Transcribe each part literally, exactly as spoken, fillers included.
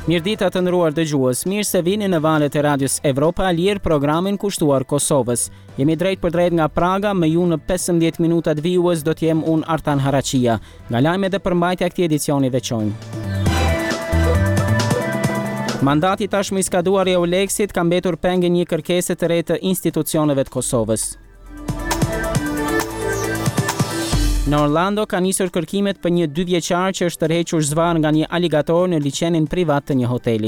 Mirëditë të nderuar dëgjues, mirë se vini në valët e radios Evropa e Lirë, programin kushtuar Kosovës. Jemi drejt për drejt nga Praga, me ju në pesëmbëdhjetë minutat vijues do t'jem unë Artan Haraqia. Nga lajmet dhe përmbajtja këtij edicioni veçojnë. Mandati tashmë i skaduar i Euleksit ka mbetur pengë një kërkese të re të institucioneve të Kosovës. Në Orlando ka nisur kërkimet për një dy vjeçar që është tërhequr zvar nga një aligator në liçenin privat të një hoteli.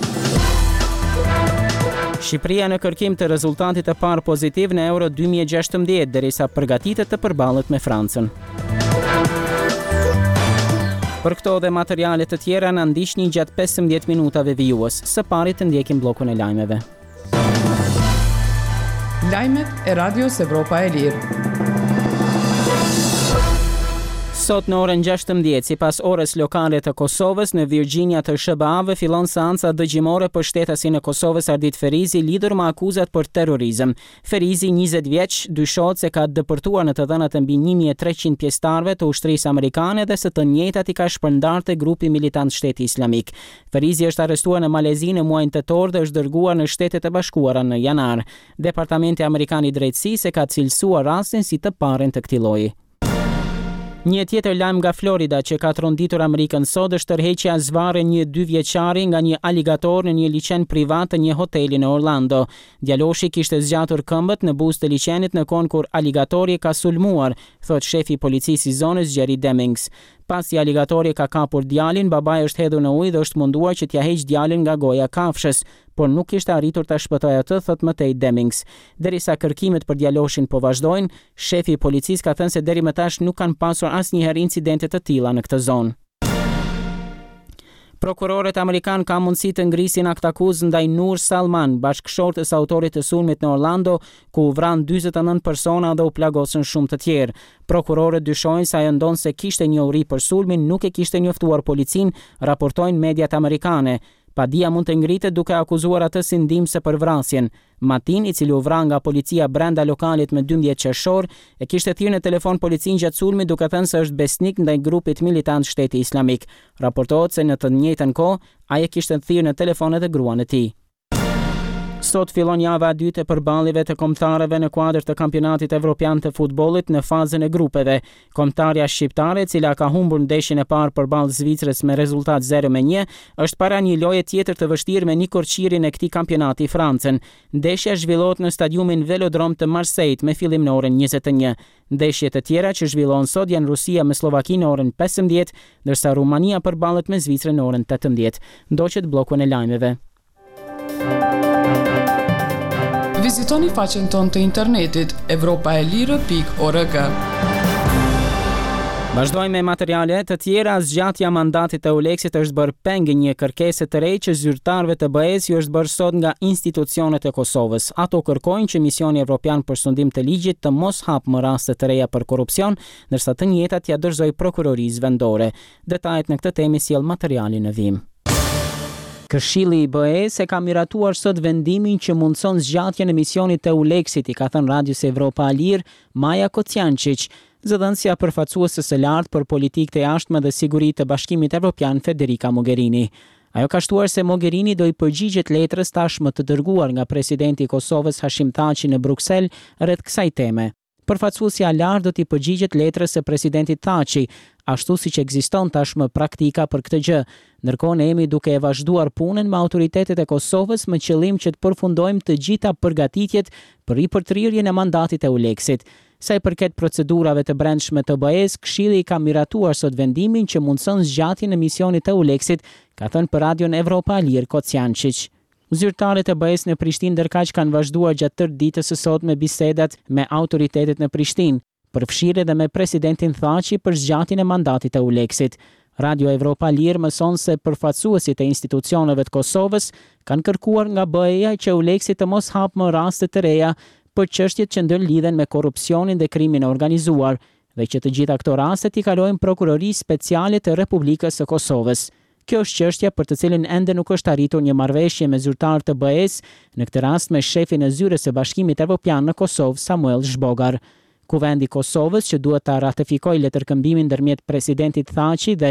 Shqipëria në kërkim të rezultatit të parë pozitiv në Euro dy mijë e gjashtëmbëdhjetë derisa përgatitet të përballet me Francën. Për këto dhe materiale të tjera na ndiqni gjatë pesëmbëdhjetë minutave vijues. Së pari të ndjekim bllokun e lajmeve. Lajmet e Radios Evropa e Lirë. Sot në orën gjashtëmbëdhjetë, sipas orës lokale të Kosovës, në Virginia të S B A-ve fillon seanca dëgjimore për shtetasin e Kosovës Ardit Ferizi, lidhur me akuzat për terrorizëm. Ferizi, njëzet vjeç, dyshohet se ka dëpërtuar në të dhënat mbi një mijë e treqind pjesëtarëve të ushtrisë amerikane dhe së të njëjtat i ka shpërndarë te grupi militant Shteti Islamik. Ferizi është arrestuar në Malezi në muajin tetor dhe është dërguar në Shtetet e Bashkuara në janar. Departamenti Amerikan i Drejtësisë e ka cilësuar rastin si të parën të këtij lloji. Një tjetër lajm nga Florida që ka tronditur Amerikën sot është tërheqja zvarre një dy vjeçari nga një aligator në një liçen privat të një hoteli në Orlando. Djaloshi kishte zgjatur këmbët në buzë të liçenit në kohën kur aligatori ka sulmuar, thot shefi i policisë i zonës Jerry Demings. Pasi aligatori ka kapur djalin, babai është hedhur në ujë dhe është munduar që t'ia heqë djalin nga goja kafshës, por nuk kishte arritur ta shpëtojë atë, thot mëtej Demings. Derisa kërkimet për djaloshin po vazhdojnë, shefi i policisë ka thënë se deri më tash nuk kanë pasur asnjëherë incidente të tilla në këtë zonë. Prokurorët amerikan ka mundësi të ngrisin akt akuzë ndaj Nur Salman, bashkëshortës autorit të sulmit në Orlando, ku u vran dyzet e nëntë persona dhe u plagosën shumë të tjerë. Prokurorët dyshojnë se ajo ndonë se kishte njohuri për sulmin, nuk e kishte njoftuar policinë, raportojnë mediat amerikane. Padia mund të ngritet duke akuzuar atë si ndihmëse për vrasjen. Matin, i cili u vran nga policia brenda lokalit me dymbje qershor, e kishte thirrë në telefon policinë gjatë sulmit duke thënë se është besnik ndaj grupit militant Shteti Islamik. Raportohet se në të njëjtën kohë ai e kishte thirrë në telefon edhe gruan e tij. Sot fillon java e dytë e përballjeve të kombëtarëve në kuadër të kampionatit evropian të futbollit në fazën e grupeve. Kombëtarja shqiptare, e cila ka humbur ndeshjen e parë përballë Zvicrës me rezultat zero me një, është para një loje tjetër të vështirë me Nikorçirin e këtij kampionati Francën. Ndeshja zhvillohet në stadiumin Velodrom të Marseille me fillim në orën njëzet e një. Ndeshjet e tjera që zhvillohen sot janë Rusia me Slovakinë në orën pesëmbëdhjetë, ndërsa Rumania përballet me Zvicrën në orën tetëmbëdhjetë. Ndoqet bllokun e lajmeve. Vizitoni faqen tonë të internetit evropaelire pikë org. Vazhdojmë me materiale të tjera. Zgjatja mandatit të Euleksit është bërë pengë një kërkese të re që zyrtarëve të B E-s ju është bërë sot nga institucionet e Kosovës. Ato kërkojnë që Misioni Evropian për sundim të ligjit të mos hap më raste të reja për korrupsion, ndërsa të njëjtat ja dorëzoi prokurorisë vendore. Detajet në këtë temë sjell materiali në vim. Këshilli i B E-s e ka miratuar sot vendimin që mundson zgjatjen e misionit të Euleksit, i ka thënë Radios Evropa e Lirë Maja Kociančić, zëdhënësja përfaqësuese së lartë për politikë të jashtme dhe siguri të Bashkimit Evropian Federica Mogherini. Ajo ka shtuar se Mogherini do i përgjigjet letrës tashmë të dërguar nga presidenti i Kosovës Hashim Thaçi në Bruksel rreth kësaj teme. Përfaqësuesja e lartë do t'i përgjigjet letrës së presidentit Thaçi, ashtu siç ekziston tashmë praktika për këtë gjë. Ndërkohë ne jemi duke e vazhduar punën me autoritetet e Kosovës me qëllim që të përfundojmë të gjitha përgatitjet për ripërtrirjen e mandatit të Euleksit. Sa i përket procedurave të brendshme të B E-s, Këshilli ka miratuar sot vendimin që mundson zgjatjen e misionit të Euleksit, ka thënë për Radion Evropa e Lirë Kociančić. Zyrtarët e B E-s në Prishtinë ndërkaq kanë vazhduar gjatë tërë ditës së sot me bisedat me autoritetet në Prishtinë, përfshirë edhe me presidentin Thaçi për zgjatjen e mandatit të Euleksit. Radio Evropa e Lirë mëson se përfaqësuesit e institucioneve të Kosovës kanë kërkuar nga B E-ja që Euleksit të mos hap më raste të reja për çështjet që ndërlidhen me korrupsionin dhe krimin e organizuar dhe që të gjitha këto raste t'i kalojnë Prokurorisë Speciale të Republikës së Kosovës. Kjo është çështja për të cilën ende nuk është arritur një marrëveshje me zyrtarët e B E-s, në këtë rast me shefin e zyrës së Bashkimit Evropian në Kosovë, Samuel Zhbogar. Kuvendi i Kosovës, që duhet ta ratifikojë letërkëmbimin ndërmjet presidentit Thaçi dhe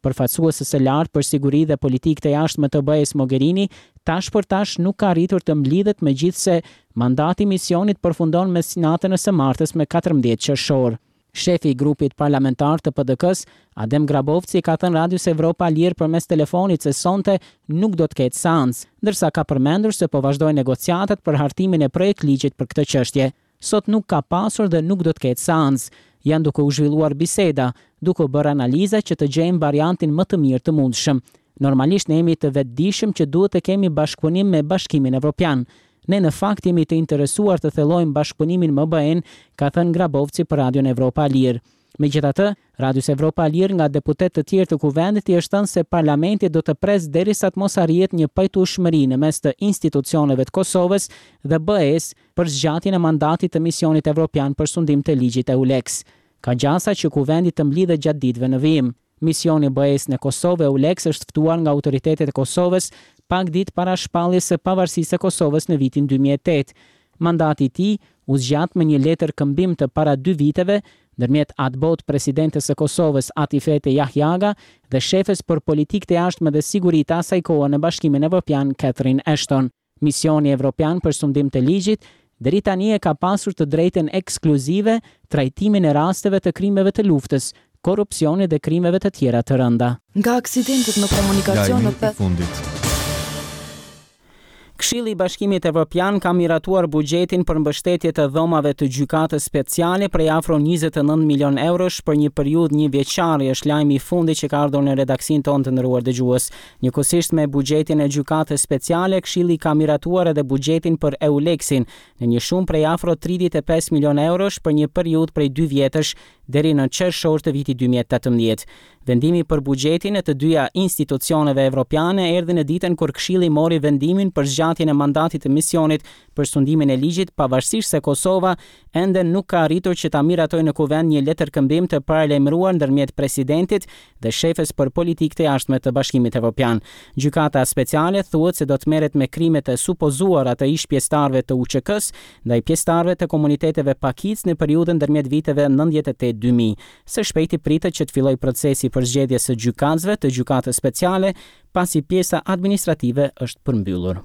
Përfaqësuese së lartë për siguri dhe politikë të jashtme të B E-s Mogherini, tash për tash nuk ka arritur të mblidhet, megjithse mandati i misionit përfundon me sinatën e së martës me katërmbëdhjetë qershor. Shefi i grupit parlamentar të P D K-s, Adem Grabovci, ka thënë Radios Evropa Lirë përmes telefonit se sonte nuk do të ketë seancë, ndërsa ka përmendur se po vazhdojnë negociatat për hartimin e projekt ligjit për këtë çështje. Sot nuk ka pasur dhe nuk do të ketë seancë. Janë duke u zhvilluar biseda, duke u bërë analiza që të gjejmë variantin më të mirë të mundshëm. Normalisht ne jemi të vetëdijshëm që duhet të kemi bashkëpunim me Bashkimin Evropian. Ne në fakt jemi të interesuar të thellojmë bashkëpunimin me B E-n, ka thënë Grabovci për Radion Evropa Lirë. Megjithatë, Radios Evropa Lirë nga deputet të tjerë të kuvendit i është thënë se parlamenti do të presë derisa të mos arrihet një pajtueshmëri në mes të institucioneve të Kosovës dhe B E-s për zgjatjen e mandatit të misionit evropian për sundim të ligjit EULEX. Ka gjasa që kuvendi të mblidhet gjatë ditëve në vijim. Misioni B E-s në Kosovë EULEX është ftuar nga autoritetet e Kosovës pak ditë para shpalljes së pavarësisë së Kosovës në vitin dy mijë e tetë. Mandati i tij u zgjat me një letër këmbim të para dy viteve ndërmjet atbot presidentes së Kosovës Atifete Jahjaga dhe shefes për politikë të jashtme dhe siguri të asaj kohe në Bashkimin Evropian Catherine Ashton. Misioni evropian për sundim të ligjit deri tani e ka pasur të drejtën ekskluzive trajtimin e rasteve të krimeve të luftës, korrupsionit dhe krimeve të tjera të rënda. Nga aksidentet në komunikacion në pe... fundit. Këshilli i Bashkimit Evropian ka miratuar buxhetin për mbështetje të dhomave të gjykatës speciale prej afro njëzet e nëntë milion eurosh për një periudhë një vjeçare, është lajmi i fundit që ka ardhur në redaksin tonë të nderuar dëgjues. Njëkohësisht me buxhetin e gjykatës speciale, Këshilli ka miratuar edhe buxhetin për EULEX-in në një shumë prej afro tridhjetë e pesë milion eurosh për një periudhë prej dy vjetësh deri në qershor të vitit dy mijë e tetëmbëdhjetë. Vendimi për buxhetin e të dyja institucioneve evropiane erdhi në ditën kur Këshilli mori vendimin për zgjatjen e mandatit të misionit për sundimin e ligjit, pavarësisht se Kosova ende nuk ka arritur që ta miratojë në kuvend një letër këmbim të paralajmëruar ndërmjet presidentit dhe shefes për politikë të jashtme të Bashkimit Evropian. Gjykata speciale thuhet se do të merret me krimet e supozuara të ish pjesëtarëve të U Q K-s ndaj pjesëtarëve të komuniteteve pakic në periudhën ndërmjet viteve nëntëdhjetë e tetë dy mijë. Së shpejti pritet që të fillojë procesi për zgjedhje së gjykatësve të gjykatës speciale, pasi pjesa administrative është përmbyllur.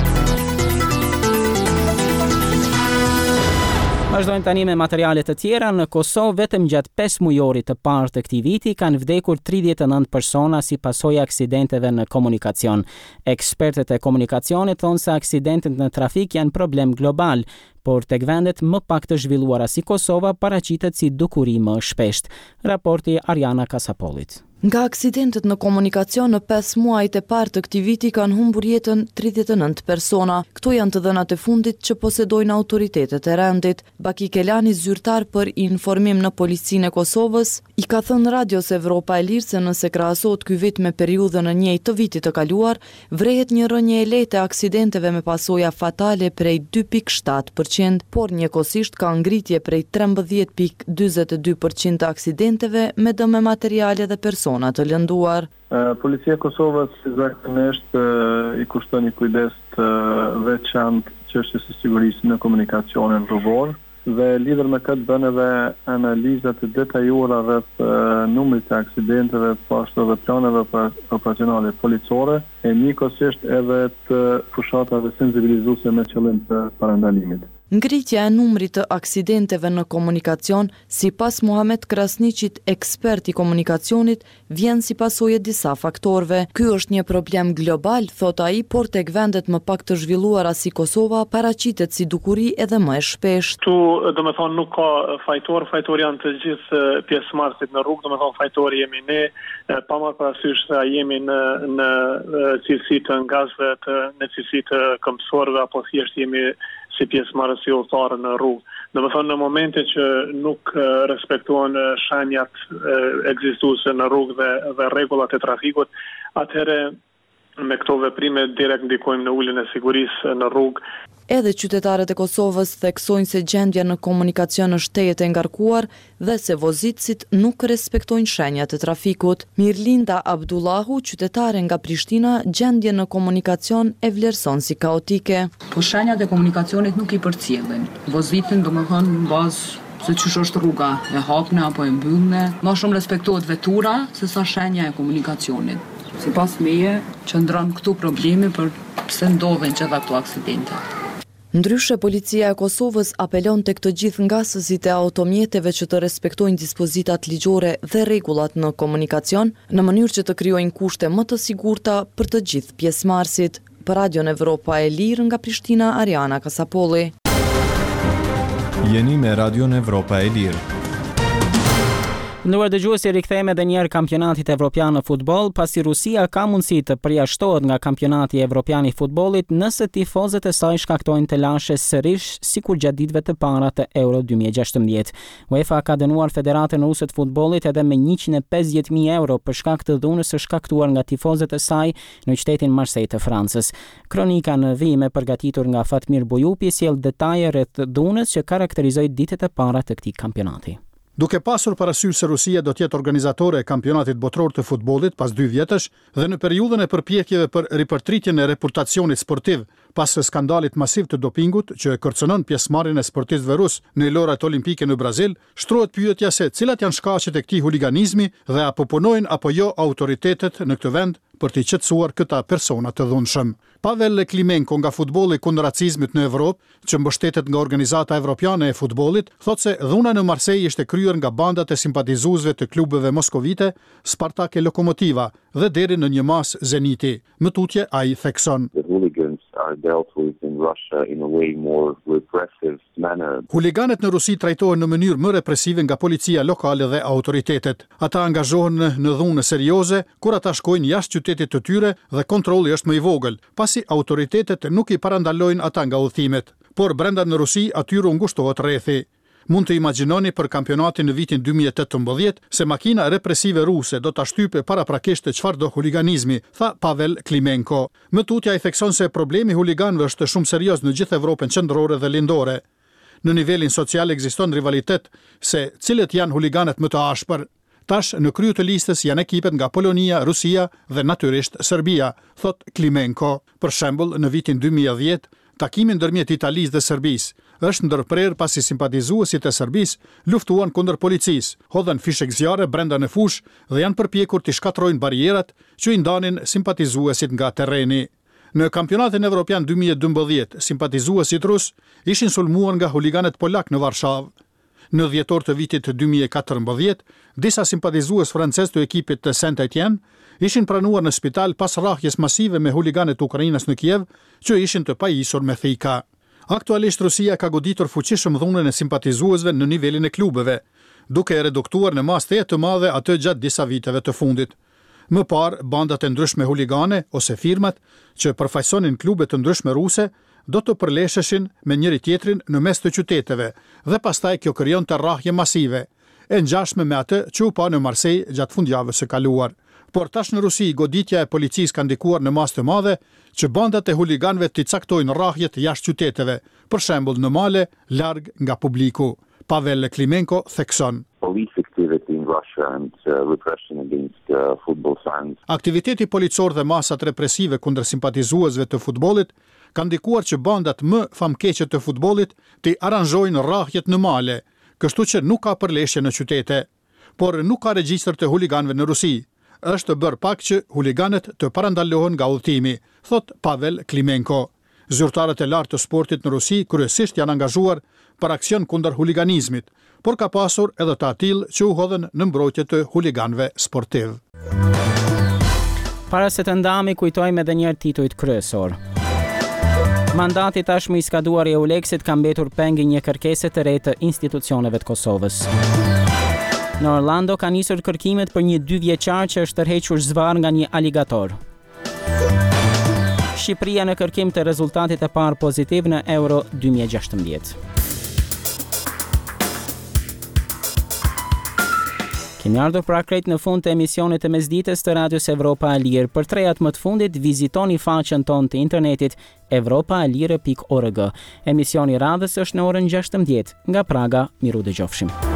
Vazhdojmë tani me materiale të tjera. Në Kosovë vetëm gjatë pesë mujorit të parë të këtij viti kanë vdekur tridhjetë e nëntë persona si pasojë e aksidenteve në komunikacion. Ekspertët e komunikacionit thonë se aksidentet në trafik janë problem global, por tek vendet më pak të zhvilluara si Kosova paraqitet si dukuri më shpesht. Raporti Ariana Kasapolit. Nga aksidentet në komunikacion në pesë muajt e parë të këtij viti kanë humbur jetën tridhjetë e nëntë persona. Këto janë të dhënat e fundit që posedojnë autoritetet e rendit. Baki Kelani, zyrtar për informim në Policinë e Kosovës, i ka thënë Radios Evropa e Lirë se nëse krahasohet ky vit me periudhën e njëjtë të vitit të kaluar, vrehet një rënje e lehtë e aksidenteve me pasoja fatale prej dy pikë shtatë përqind, por njëkohësisht ka ngritje prej trembëdhjetë pikë dyzet e dy përqind të aksidenteve me dëme materiale dhe persona të lënduar. Policia e Kosovës zakonisht i kushton një kujdes të veçantë çështjes së sigurisë në komunikacionin rrugor dhe lidhur me këtë bën edhe analiza të detajuara rreth numrit të aksidenteve, po ashtu edhe planeve operacionale policore e njëkohësisht edhe të fushatave sensibilizuese me qëllim të parandalimit. Ngritja e numrit të aksidenteve në komunikacion, sipas Muhamet Krasniqit, ekspert i komunikacionit, vjen si pasojë e disa faktorëve. Ky është një problem global, thot ai, por tek vendet më pak të zhvilluara si Kosova paraqitet si dukuri edhe më e shpeshtë. Tu, domethënë, nuk ka fajtor, fajtor janë të gjithë pjesëmarrësit në rrugë, domethënë fajtori jemi ne, pa marrë parasysh se jemi në në cilësi të ngazëve, të në cilësi të këmbësorëve apo thjesht jemi si pjesëmarrës i udhëtarë në rrugë. Domethënë në momente që nuk respektohen shenjat ekzistuese në rrugë dhe, dhe rregullat e trafikut, atëherë me këto veprime direkt ndikojmë në uljen e sigurisë në rrugë. Edhe qytetarët e Kosovës theksojnë se gjendja në komunikacion është tejet e ngarkuar dhe se vozitësit nuk respektojnë shenjat e trafikut. Mirlinda Abdullahu, qytetare nga Prishtina, gjendje në komunikacion e vlerëson si kaotike. Po shenjat e komunikacionit nuk i përcjellin. Vozitën domethënë në bazë se çysh është rruga, e hapne apo e mbyllne. Më shumë respektohet vetura se sa shenja e komunikacionit. Sipas meje, qëndron këtu problemi për pse ndodhen gjitha këto aksidente. Ndryshe, policia e Kosovës apelon tek të gjithë ngasësit e automjeteve që të respektojnë dispozitat ligjore dhe rregullat në komunikacion, në mënyrë që të krijojnë kushte më të sigurta për të gjithë pjesëmarrësit. Për Radion Evropa e Lirë nga Prishtina, Ariana Kasapolli. Jeni me Radion Evropa e Lirë. Nduar dëgjuesi, rikthehemi edhe një herë kampionatit evropian në futboll, pasi Rusia ka mundësi të përjashtohet nga kampionati evropian i futbollit nëse tifozët e saj shkaktojnë telashe sërish sikur gjatë ditëve të para të Euro dy mijë e gjashtëmbëdhjetë. UEFA ka dënuar Federatën Ruse të Futbollit edhe me njëqind e pesëdhjetë mijë euro për shkak të dhunës së shkaktuar nga tifozët e saj në qytetin Marseille të Francës. Kronika në vijim e përgatitur nga Fatmir Bujupi sjell detaje rreth dhunës që karakterizoi ditët e para të këtij kampionati. Duke pasur parasysh se Rusia do të jetë organizatore e kampionatit botror të futbollit pas dy vjetësh dhe në periudhën e përpjekjeve për ripërtritjen e reputacionit sportiv pas skandalit masiv të dopingut që kërcënon pjesëmarrjen e sportistëve rus në lojrat olimpike në Brazil, shtrohet pyetja se cilat janë shkaqet e këtij huliganizmi dhe apo punojnë apo jo autoritetet në këtë vend për të qetësuar këta persona të dhunshëm. Pavel Klimenko nga futbolli kundër racizmit në Evropë, që mbështetet nga Organizata Evropiane e Futbollit, thotë se dhuna në Marseille ishte kryer nga bandat e simpatizuesve të klubeve moskovite, Spartak e Lokomotiva dhe deri në një mas Zeniti. Më tutje ai thekson. Are dealt with in Russia in a way more repressive manner. Huliganët në Rusi trajtohen në mënyrë më represive nga policia lokale dhe autoritetet. Ata angazhohen në dhunë serioze, kur ata shkojnë jashtë qytetit të tyre dhe kontrolli është më i vogël, pasi autoritetet nuk i parandalojnë ata nga udhëtimet. Por brenda në Rusi atyre u ngushtohet rrethi. Mund të imagjinoni për kampionatin në vitin dy mijë e tetëmbëdhjetë se makina represive ruse do ta shtype paraprakisht çfarëdo huliganizmi, tha Pavel Klimenko. Më tutje ai thekson se problemi huliganëve është shumë serioz në gjithë Evropën qendrore dhe lindore. Në nivelin social ekziston rivalitet se cilët janë huliganët më të ashpër. Tash në krye të listës janë ekipet nga Polonia, Rusia dhe natyrisht Serbia, thot Klimenko. Për shembull, në vitin dy mijë e dhjetë, takimi ndërmjet Italisë dhe Serbisë është ndërprer pasi simpatizuesit e Serbisë luftuan kundër policisë, hodhen fishek zjarre brenda në fushë dhe janë përpjekur të shkatrojnë barierat që i ndanin simpatizuesit nga terreni. Në kampionatin evropian dy mijë e dymbëdhjetë, simpatizuesit rus ishin sulmuar nga huliganët polak në Varshavë. Në dhjetor të vitit dy mijë e katërmbëdhjetë, disa simpatizues francez të ekipit të Saint-Étienne ishin pranuar në spital pas rrahjes masive me huliganët Ukrainës në Kiev, që ishin të pajisur me thika. Aktualisht Rusia ka goditur fuqishëm dhunën e simpatizuesve në nivelin e klubeve, duke e reduktuar në masë të madhe atë gjatë disa viteve të fundit. Më parë, bandat e ndryshme huligane ose firmat që përfaqësonin klube të ndryshme ruse do të përlesheshin me njëri tjetrin në mes të qyteteve dhe pastaj kjo krijon të rrahje masive, e ngjashme me atë që u pa në Marseille gjatë fundjavës së kaluar. Por tash në Rusi goditja e policisë ka ndikuar në masë të madhe që bandat e huliganëve të caktojnë rrahjet jashtë qyteteve, për shembull në male, larg nga publiku. Pavel Klimenko thekson. Police activity in Russia and uh, repression against uh, football fans. Aktiviteti policor dhe masat represive kundër simpatizuesve të futbollit kanë ndikuar që bandat më famkeqe të futbollit të aranjojnë rrahjet në male, kështu që nuk ka përleshje në qytete. Por nuk ka regjistër të huliganëve në Rusi. Është bërë pak që huliganët të parandalohen nga udhëtimi, thot Pavel Klimenko. Zyrtarët e lartë të sportit në Rusi kryesisht janë angazhuar për aksion kundër huliganizmit, por ka pasur edhe të atill që u hodhen në mbrojtje të huliganëve sportiv. Para se të ndami, kujtojmë edhe një herë titujt kryesor. Mandati tashmë i skaduar i Euleksit ka mbetur pengi një kërkese të re të institucioneve të Kosovës. Në Orlando ka nisur kërkimet për një dy vjeçar që është tërhequr zvar nga një aligator. Shqipëria në kërkim të rezultatit e parë pozitiv në Euro dy mijë e gjashtëmbëdhjetë. Kemi ardhur pra krejt në fund të emisionit të mesdites të Radios Evropa e Lirë. Për trejat më të fundit, vizitoni faqen tonë të internetit evropa e lirë pikë org. Emisioni radhës është në orën gjashtëmbëdhjetë. Nga Praga, miru dëgjofshim.